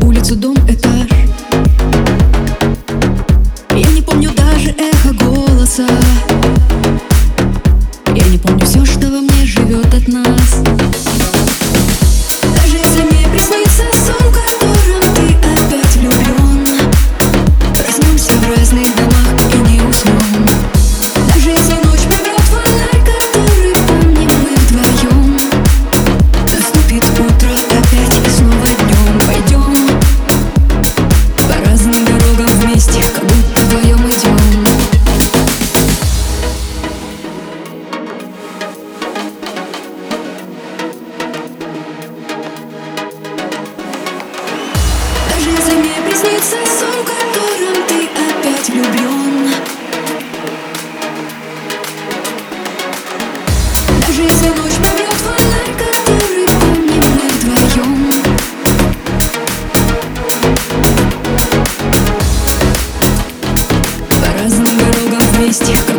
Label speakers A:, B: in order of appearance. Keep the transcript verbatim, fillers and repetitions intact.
A: Улица, дом, этаж. Я не помню даже эхо голоса. Я не помню все, что во мне живет от нас. Даже если мне приснится сон, в котором ты опять влюблен, проснемся в разных домах и не уснем. Даже если ночь прибьет фонарь, который помним мы вдвоем, наступит утро опять и снова днем. Пойдем по разным дорогам вместе, как будто вдвоем идем. Даже если мне приснится сон, в котором ты опять влюблен, даже если ночь прибьет фонарь, который помним мы вдвоем, по разным дорогам вместе.